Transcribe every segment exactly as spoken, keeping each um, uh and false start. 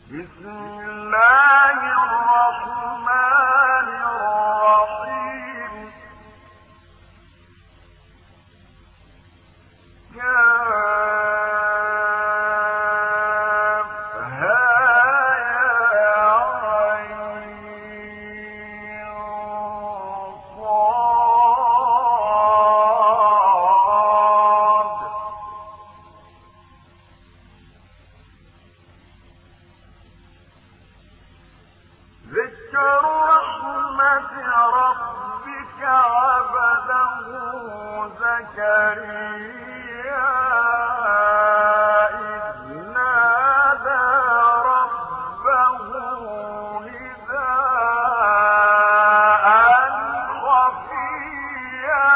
بسم الله الرحمن الرحيم ذكر رحمة ربك عبده زكريا إذ نادى ربه نداء خفيا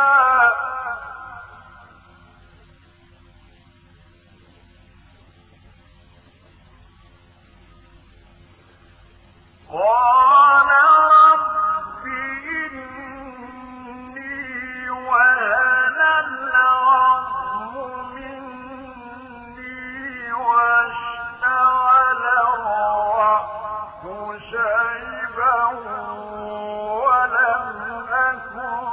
قال رب إني وهن العظم مني واشتعل الرأس شيبا ولم أكن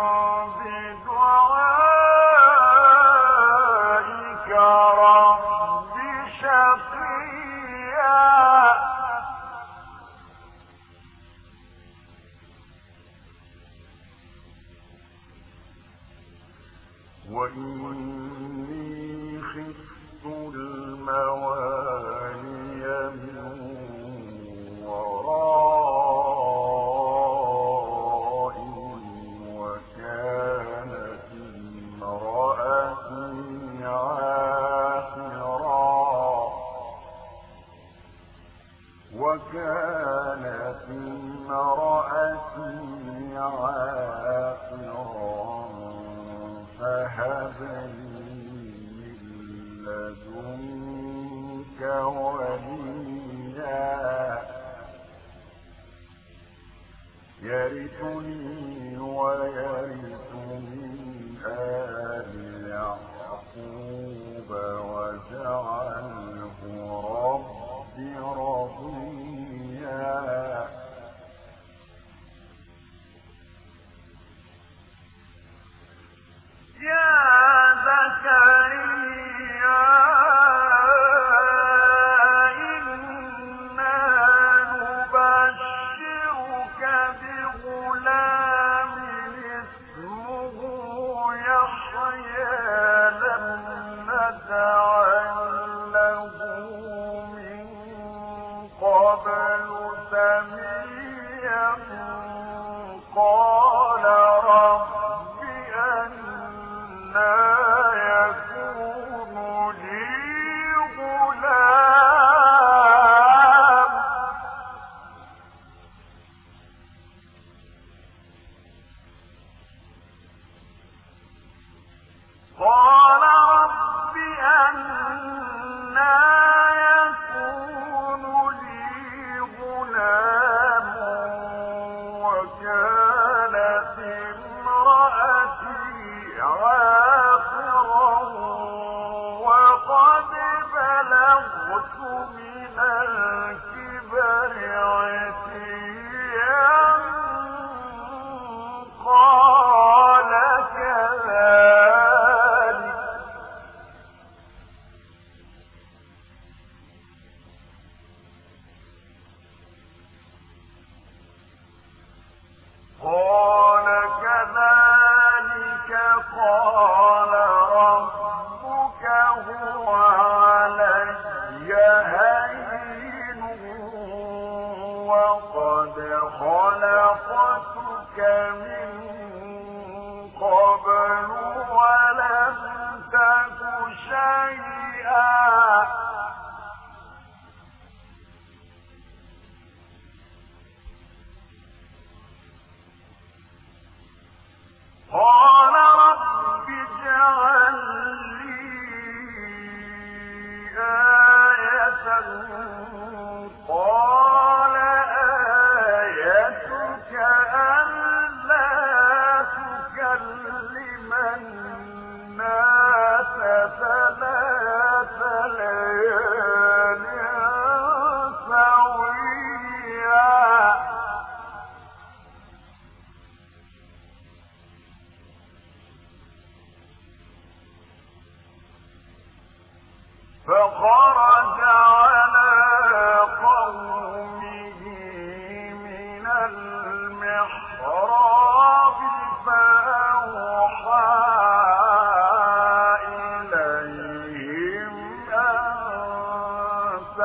بدعائك رب شقيا وإني خفت الموالي من ورائي وكانت امرأتي عاقرا وكانت امرأتي عاقرا فهب لي من لدنك وليا يرثني ويرث من آل يعقوب واجعله رب رضيا يا زكريا إنا نبشرك بغلام اسمه يحيى لم نجعل له من قبل سميا قال رب لا يكون لي غلام قال رب أنى يكون لي غلام وكانت امرأتي عاقرا وقد بلغت من الكبر عتيا قال كذلك قال كذلك قال ربك هو علي هين وقد خلقتك من قبل ولم تك شيئا قال رب اجعل لي آية قال آيتك ألا تكلم الناس ثلاث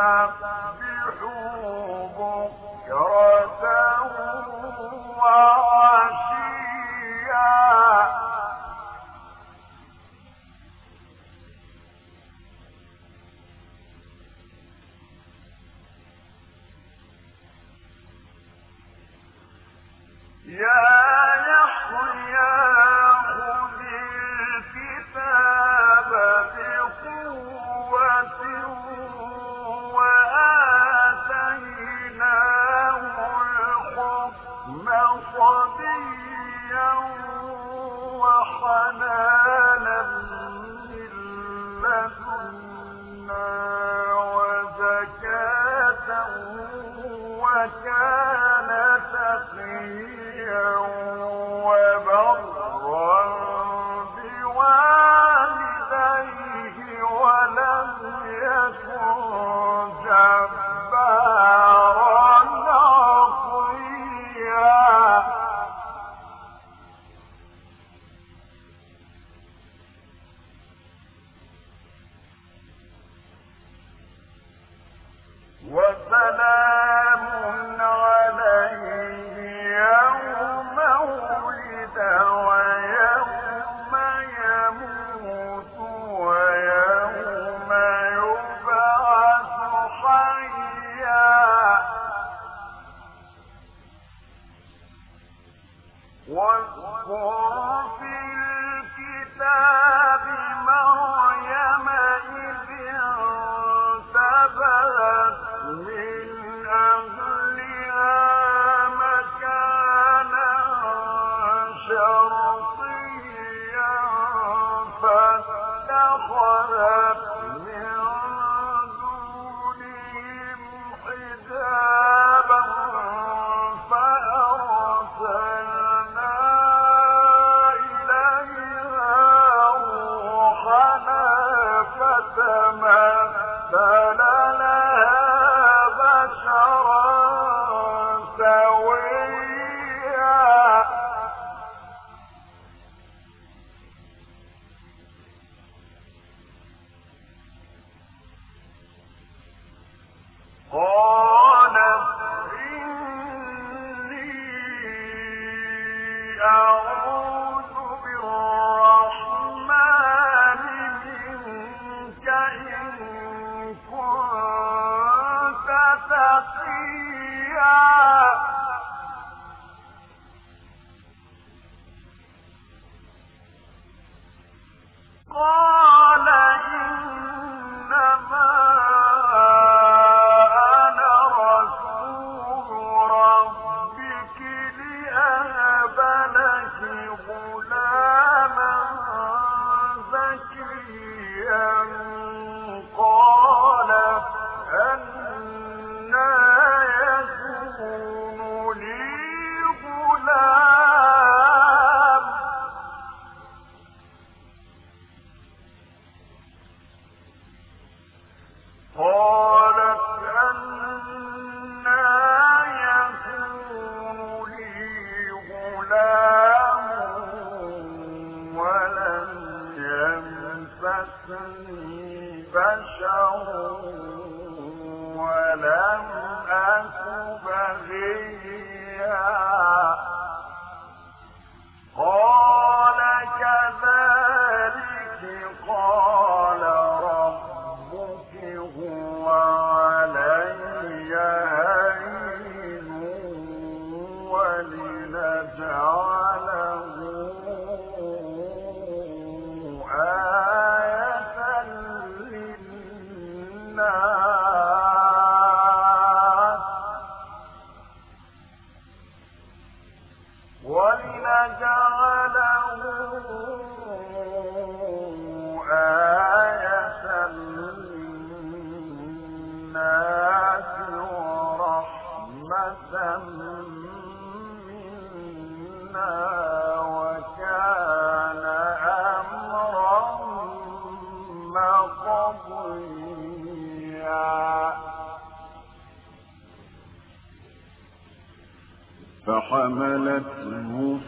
فحملته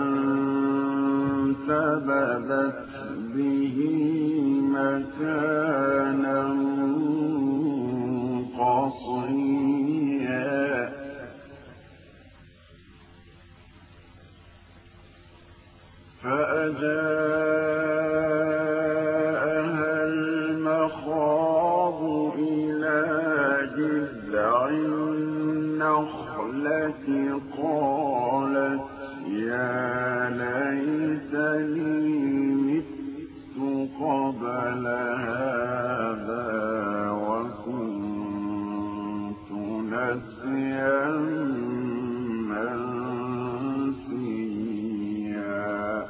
فانتبذت به مكانا النخلة قالت يا ليتني مت قبل هذا وكنت نسيا منسيا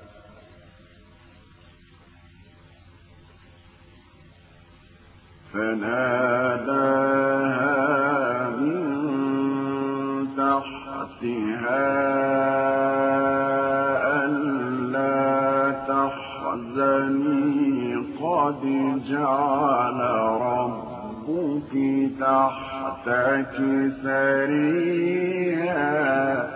فناداها من تحتها ألا تحزني قد جعل ربك تحتك سريا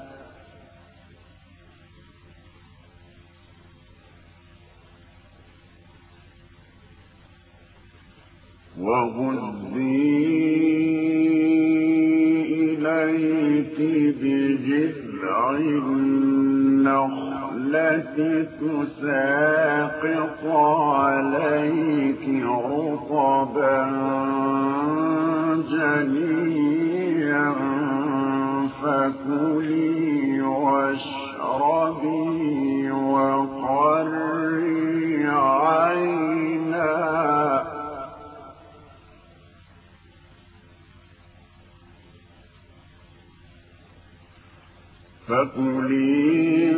وهزي إليك بجذع النخلة تساقط عليك رطبا جنيا فكلي واشربي وقري عينا فكلي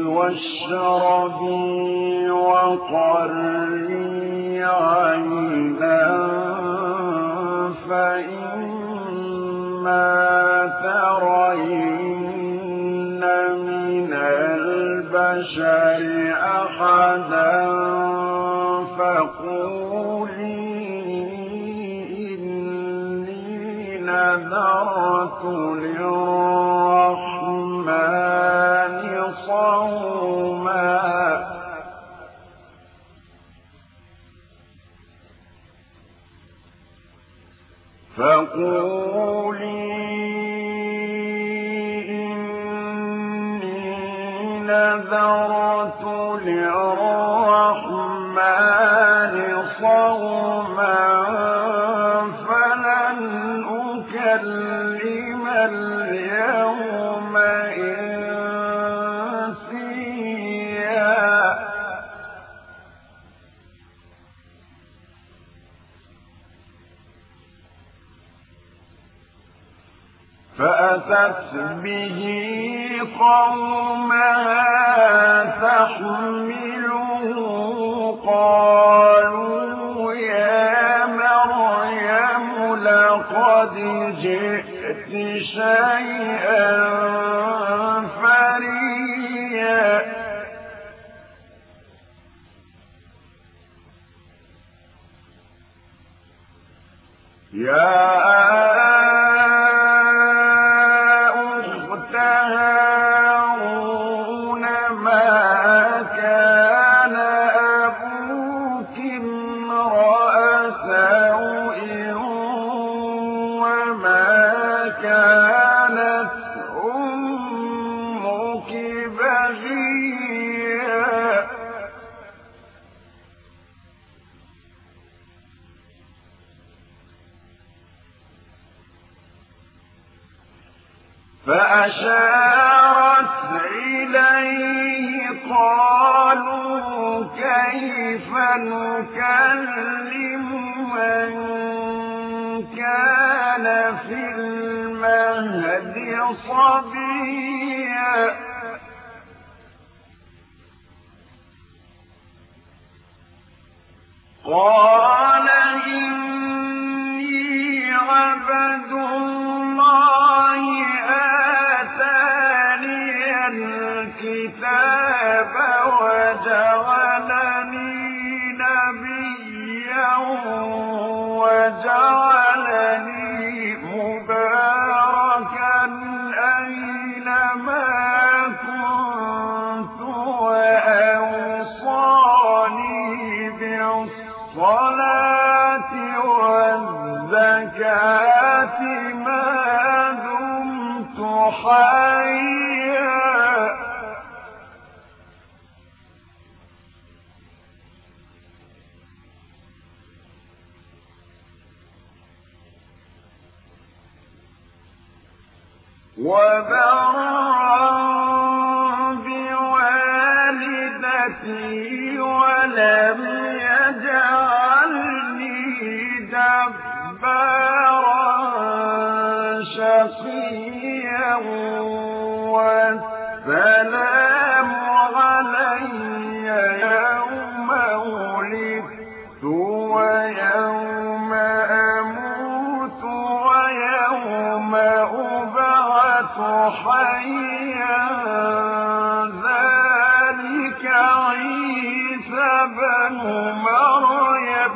واشربي وقري عينا فإما ترين من البشر أحدا فقولي إني نذرت للرحمن صوما فقولي إني نذرت للرحمن صوما فلن أكلم اليوم إنسيا فأتت به قومها تحمله قالوا يا مريم لقد جئت شيئا فريا يا فأشارت إليه قالوا كيف نكلم من كان في المهد صبيا قال إني عبد الله آتاني الكتاب وجعلني نبيا وجعلني مباركا أينما كنت وأوصاني بالصلاة والزكاة وبرا بوالدتي ولم يجعلني جبارا شقيا والسلام علي يوم ولدت ويوم أموت ويوم أبعث حيا ذلك عيسى بن مريم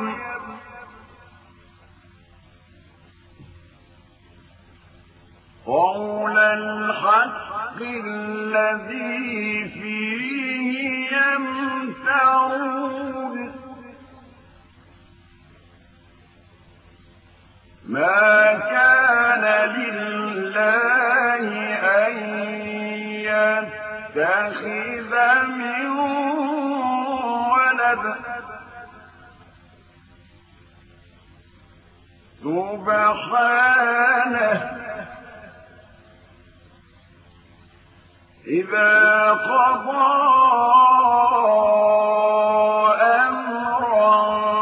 قول الحق الذي فيه يمترون ما كان لله أن يتخذ من ولد سبحانه إذا قضى أمرا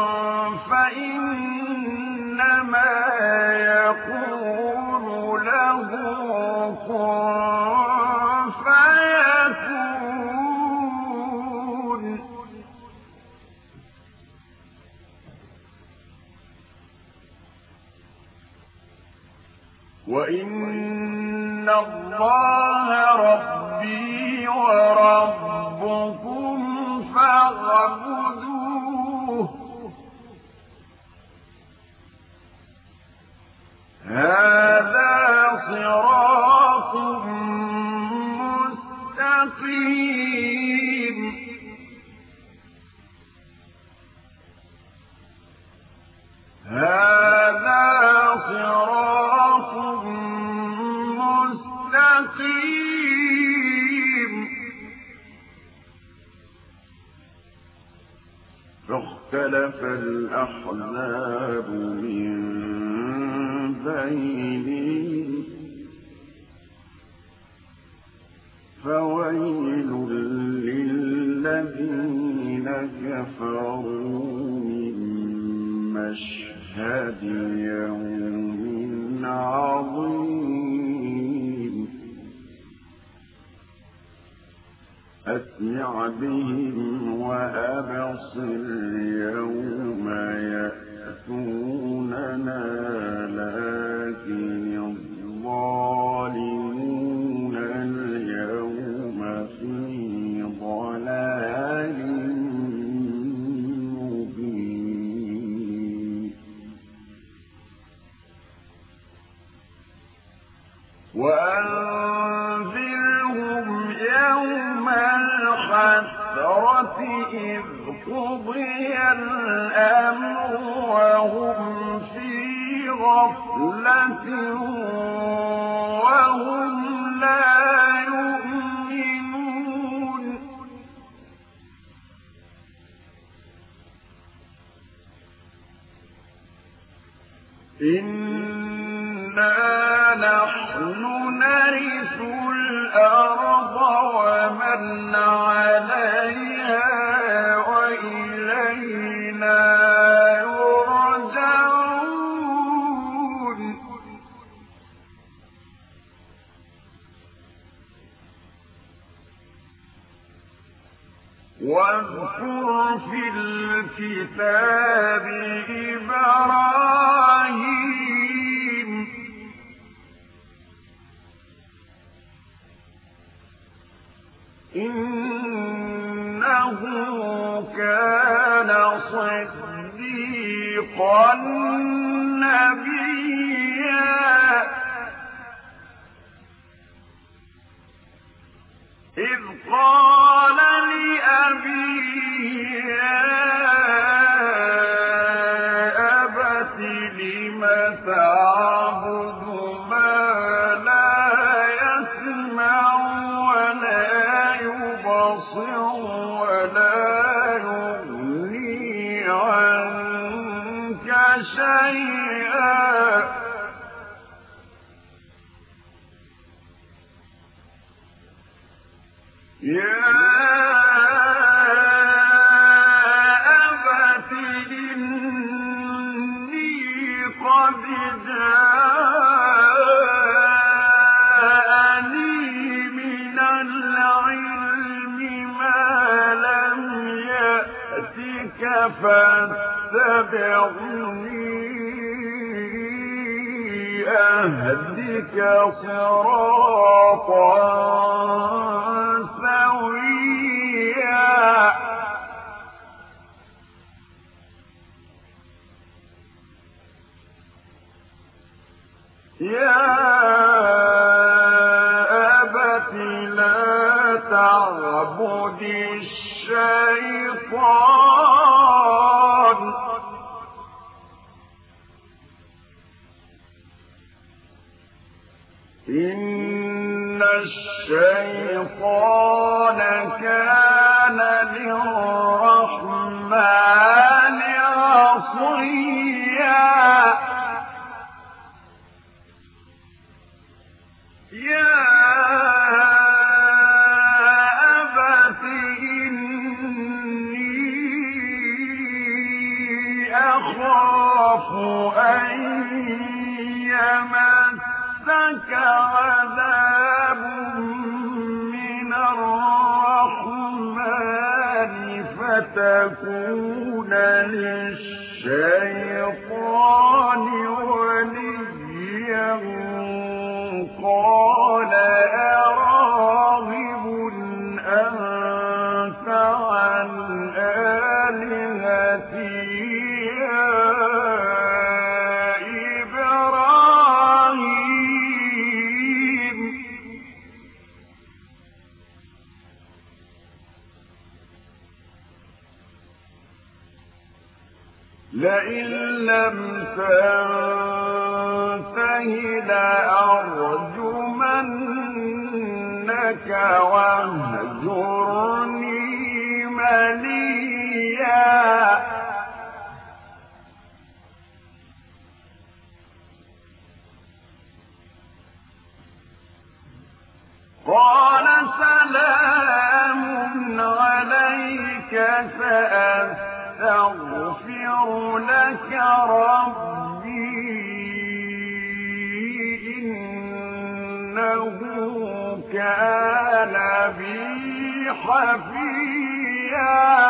فإنما يقول له كن فيكون وإن الله ربي وربكم فاعبدوه هذا صراط مستقيم هذا صراط مستقيم فاختلف الأحزاب من بينهم فويل للذين كفروا من مشهد يوم عظيم أسمع بهم وأبصر يوم يأتوننا لكن الظالمون اليوم في ضلال مبين وأنذرهم يوم الحسرة إذ قضي الأمر وهم في غفلة وهم لا يؤمنون إنا نحن نرث الأرض ومن عليها وإلينا يرجعون واذكر في الكتاب إبراهيم إنه كان صديقا نبيا إذ قال لأبيه يا أبت لم تعبد ما لا يسمع ولا يبصر ولا يغني عنك شيئا يا أبت إني قد جاءني من العلم ما لم يأتك فاتبعني أهدك صراطا سويا يا أبت لا تعبد الشيطان إن الشيطان كان للرحمن عصيا يا أبت إني أخاف أن يمسك عذاب من الرحمن فتكون للشيطان وليا قال أراغب أنت عن آلهتي يا إبراهيم لئن لم تنته لأرجمنك واهجرني مليا قال سلام عليك سأستغفر لك ربي إنه كان بي حفيا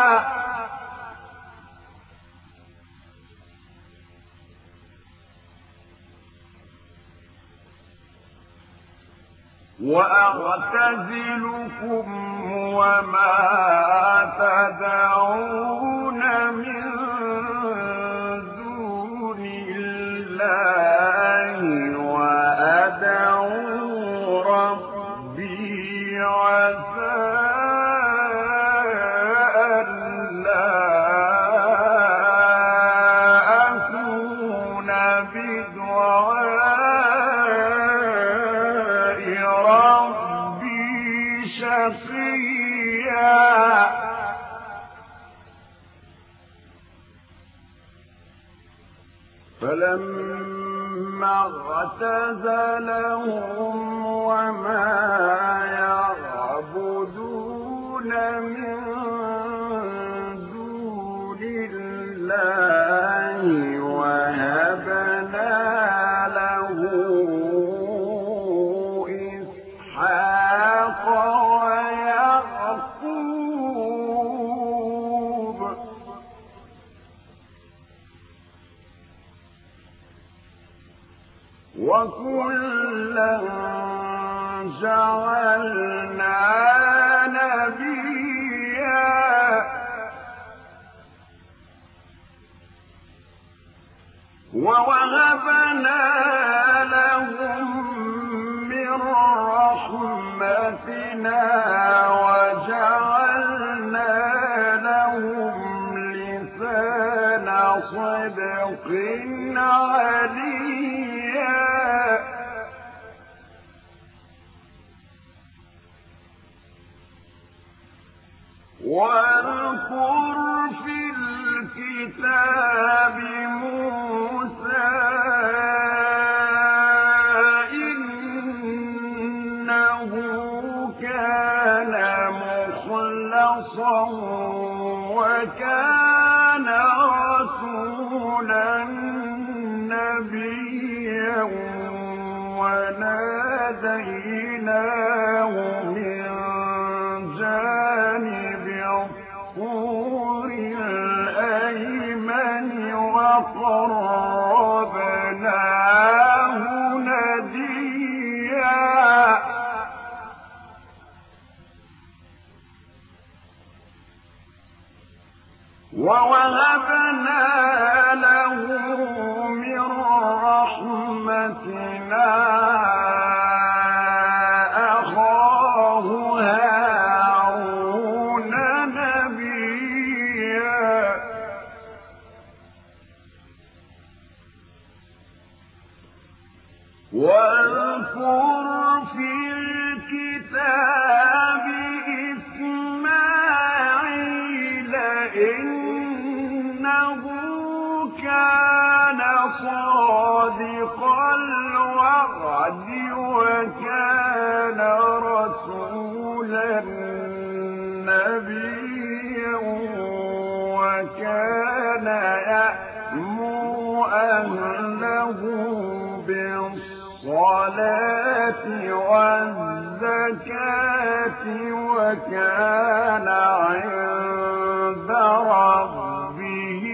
وأعتزلكم وما تدعون من دون الله وأدعو ربي عسى ألا أكون بدعاء ربي شقيا فلما اعتزلهم وما يعبدون من دون الله وهبنا له إسحاق ويعقوب وكلا جعلنا نبيا ووهبنا لهم من رحمتنا وجعلنا لهم لسان صدق عليا واذكر في الكتاب موسى آتَيْنَا أَخَاهُ هَارُونَ نَبِيًّا واذكر في الكتاب إسماعيل إنه كان صادق الوعد وكان رسولا نبيا وكان يأمر أهله بالصلاة والزكاة وكان عند ربه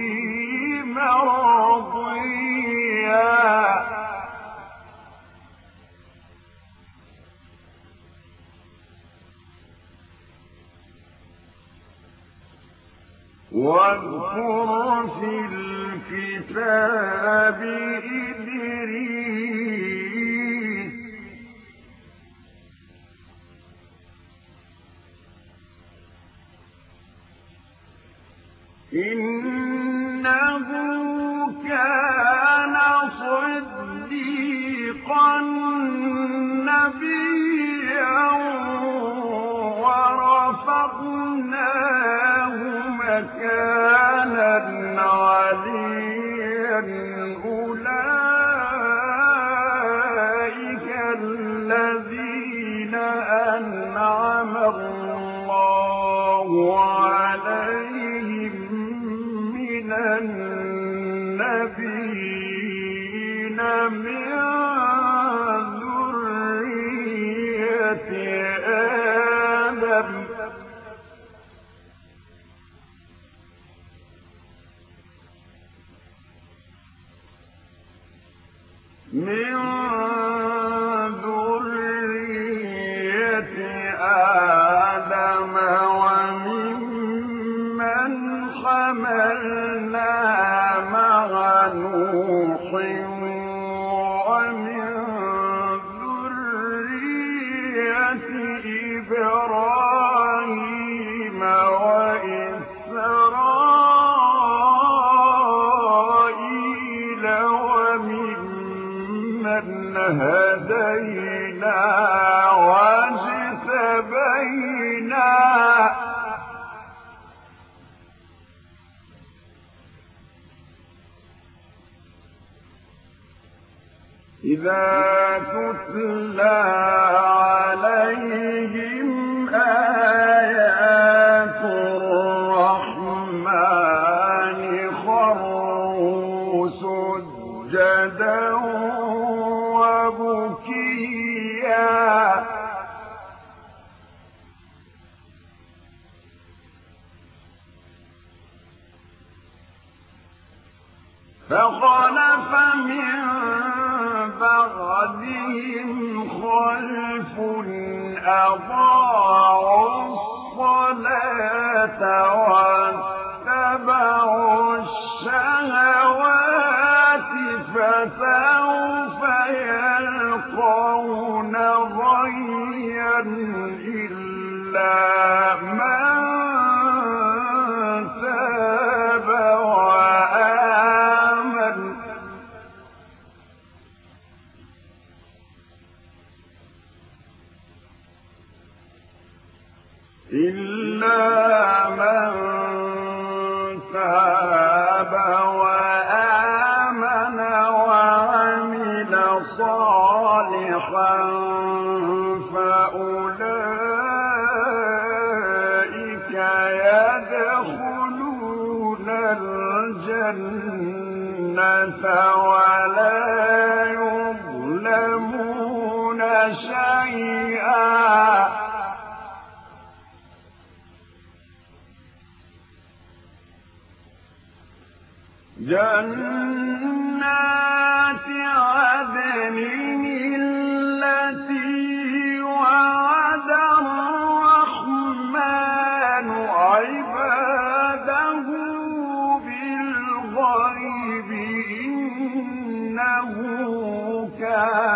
مرضيا واذكر في الكتاب إدريس إنه كان صديقا نبيا ورفعناه مكانا عليا أولئك الذين أنعم الله عليهم من النبيين من ذرية آدم من ذرية آدم وممن حملنا مع نوح ومن ذرية إبراهيم وإسرائيل وممن هدينا واجتبينا إذا تتلى عليهم آيات الرحمن خروا سجدا وبكيا فخلف من بعدهم خلف أضاعوا الصلاة واتبعوا الشهوات فسوف يلقون غيا إلا من تاب وآمن إلا من تاب وآمن وعمل صالحا فأولئك يدخلون الجنة ولا يظلمون شيئا جنات عدن التي وعد الرحمن عباده بالغيب إنه كان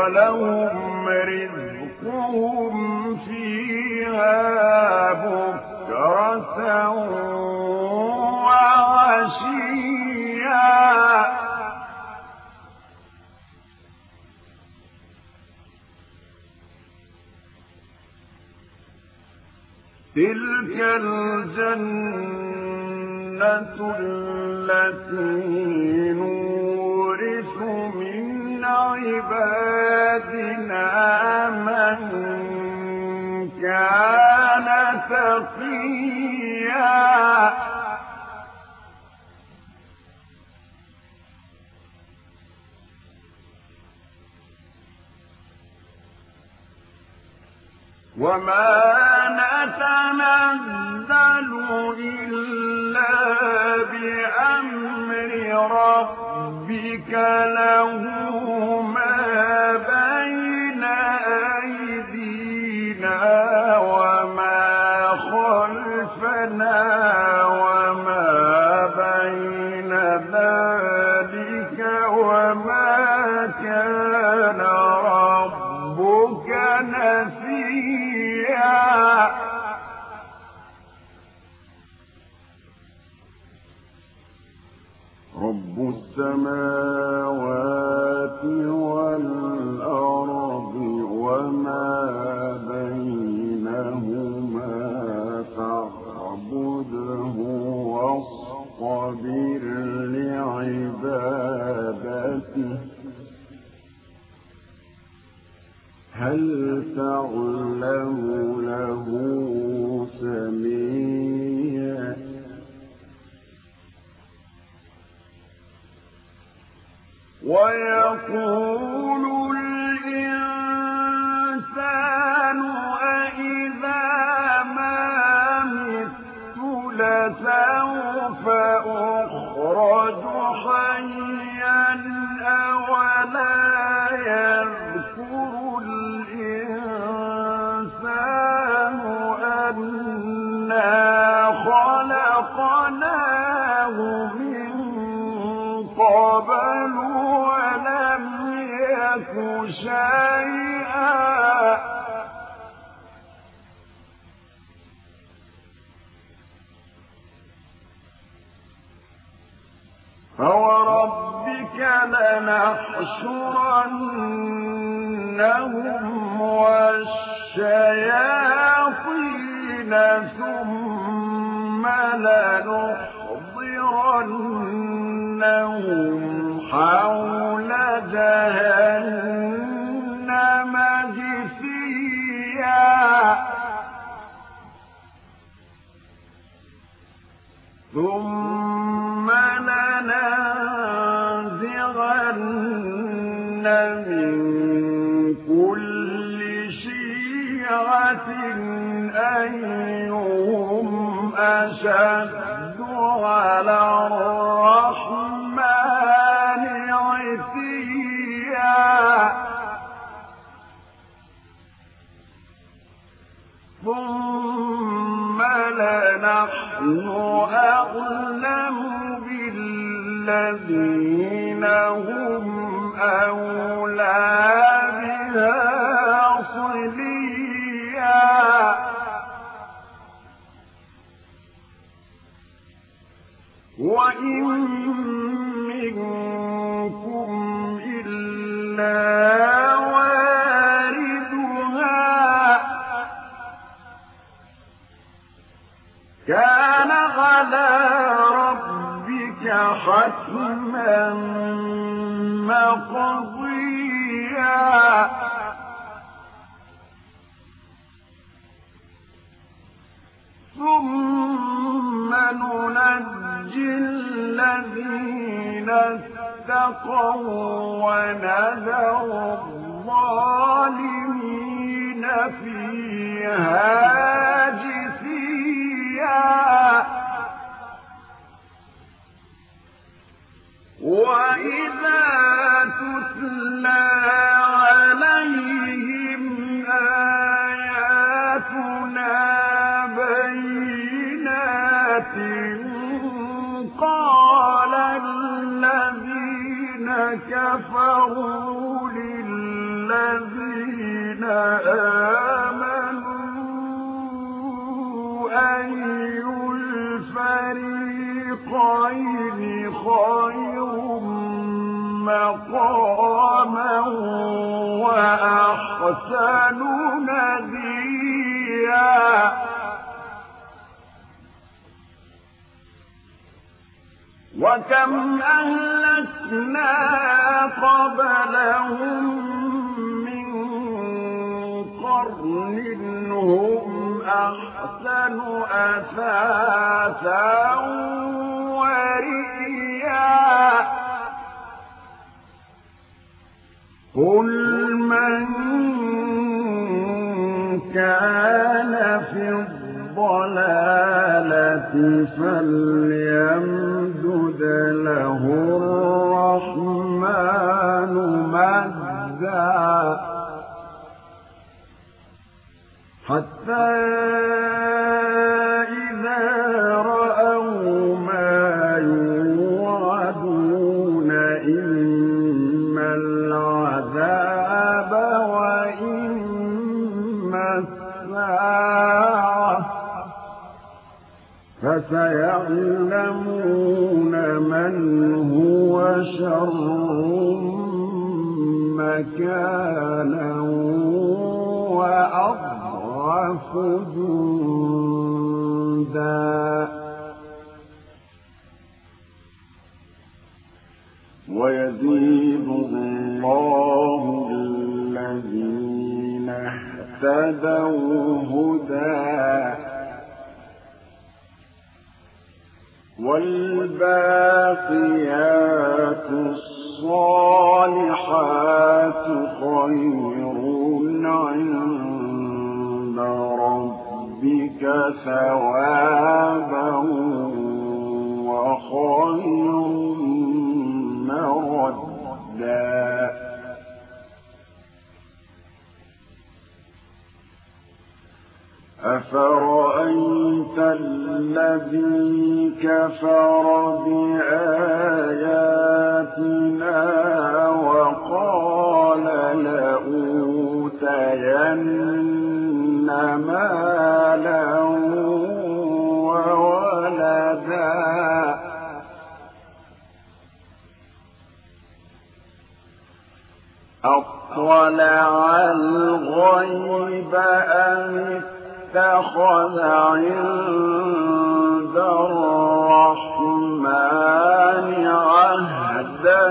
ولهم رزقهم فيها بكرة وعشيا تلك الجنة التي نورث من عبادنا من كان تقيا وما نتنزل إلا بأمر ربك له ما بين أيدينا وما خلفنا وما بين ذلك وما كان ربك نسيا رب السماوات والأرض وما بينهما فاعبده واصطبر لعبادته هل تعلم له سميا ويقول الإنسان أإذا ما مت لسوف أخرج حيا أولا يذكر الإنسان أنا خلقناه من قبل ولم يك شيئا فوربك لنحشرنهم والشياطين ثم لنحضرنهم حول جهنم جثيا ثم لننزغن من كل شيعة أيهم أشد على الرحمن عتيا ثم لنحن أعلم بالذين هم أولى بها صليا وإن منكم إلا واردها كان على ربك حتما مقضيا ثم ننجي الذين اتقوا ونذر الظالمين فيها جثيا وإذا تتلى عليهم آياتنا بينات قال الذين كفروا لله وكم أهلكنا قبلهم من قرن هم أحسن أثاثا ورئيا قل من كان في الضلالة فليمدد له الرحمن مدا حتى إذا رأوا ما يوعدون إما العذاب وإما الساعة فسيعلمون من هو شر مكانا وأضعف جندا ويزيد الله الذين اهتدوا هدى والباقيات الصالحات خير عند ربك ثوابا وخير مردا أفرأيت الذي كفر بآياتنا وقال لأوتين مالا وولدا أطلع الغيب أم اتخذ عند الرحمن عهدا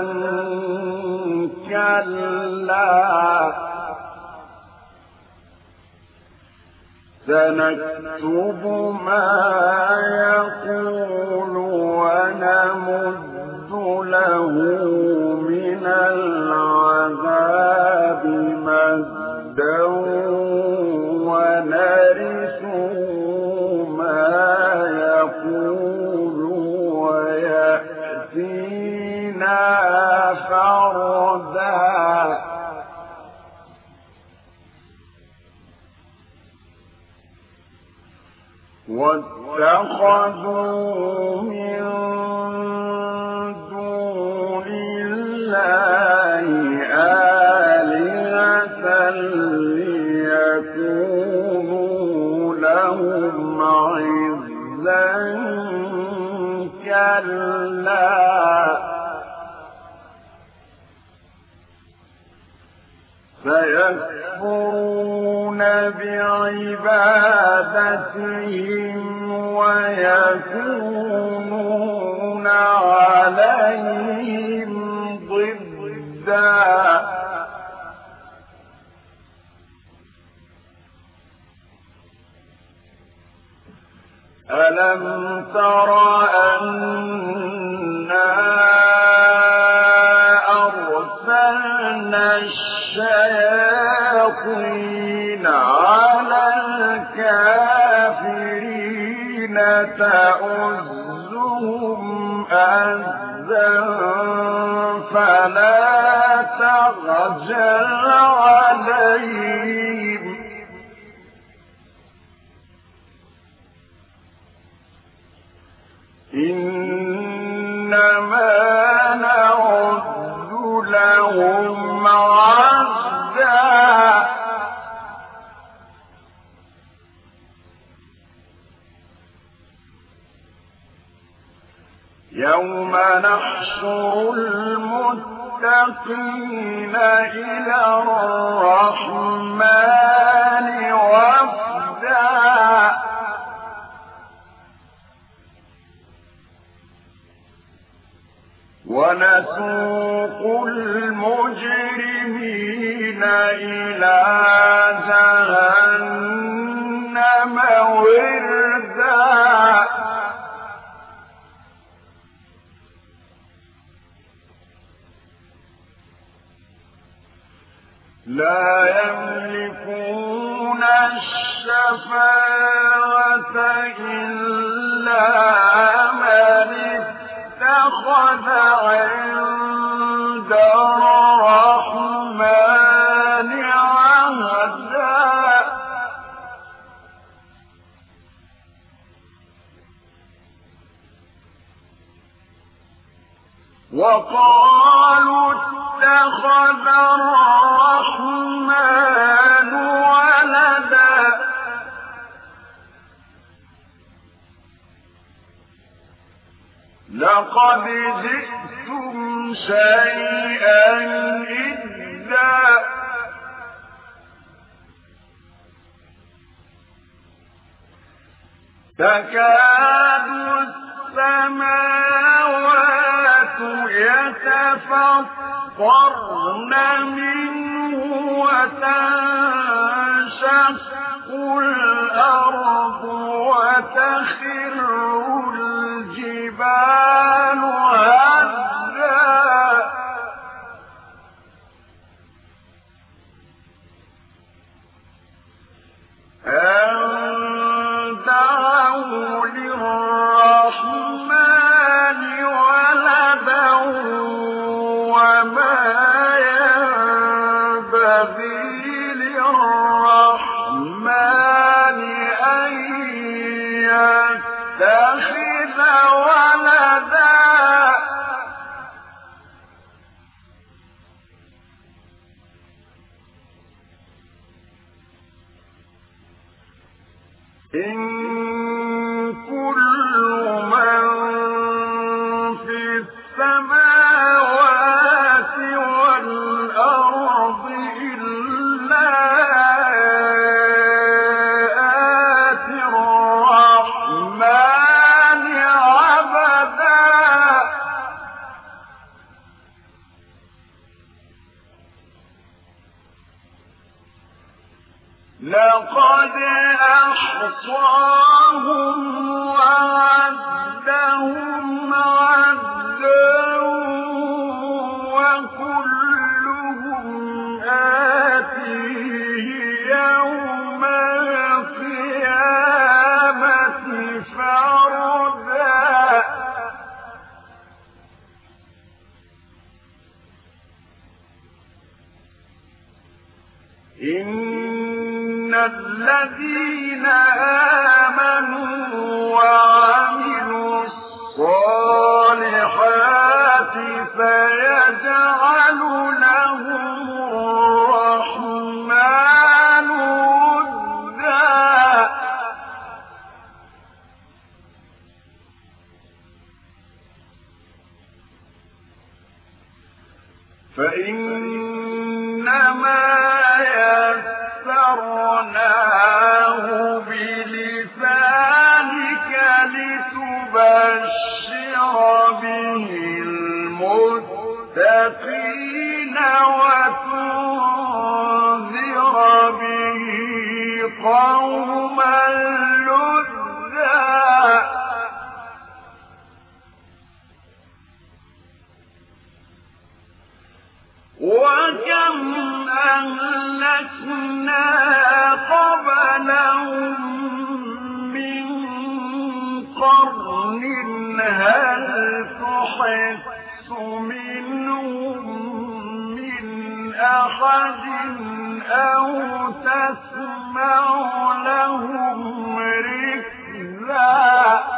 كلا سنكتب ما يقول ونمد له من العذاب مدا ونرثه ما يقول ويأتينا فردا واتخذوا من دون الله آلهة ليكونوا لهم عزا كلا سيكفرون بعبادتهم ويكونون عليهم ضدا ألم تر أنا أرسلنا الشياطين على الكافرين تؤزهم أزا فلا تعجل عليهم إنما نعد لهم عدا يوم نحشر المتقين إلى الرحمن وفدا ونسوق المجرمين إلى جهنم وردا لا يملكون الشفاعة إلا من اتخذ عند الرحمن عهدا وقالوا اتخذ الرحمن ولدا لقد جئتم شيئا إدا تكاد السماوات يتفطرن منه وتنشق الأرض وتخر الجبال هدا أن دعوا للرحمن ولدا وما ينبغي للرحمن أن يتخذ ولدا إن كل من في السماوات والأرض إلا آتي الرحمن عبدا لقد أحصاهم وعدهم عدا وكلهم آتيه يوم القيامة فردا إن الذين آمنوا وعملوا الصالحات سيجعل لهم الرحمن ودا فإنما يسرناه بلسانك لتبشر به المتقين وتنذر به قوما لدا وكم أهلكنا قبلهم من قرن هل تحس منهم من أحد أو تسمع لهم ركزا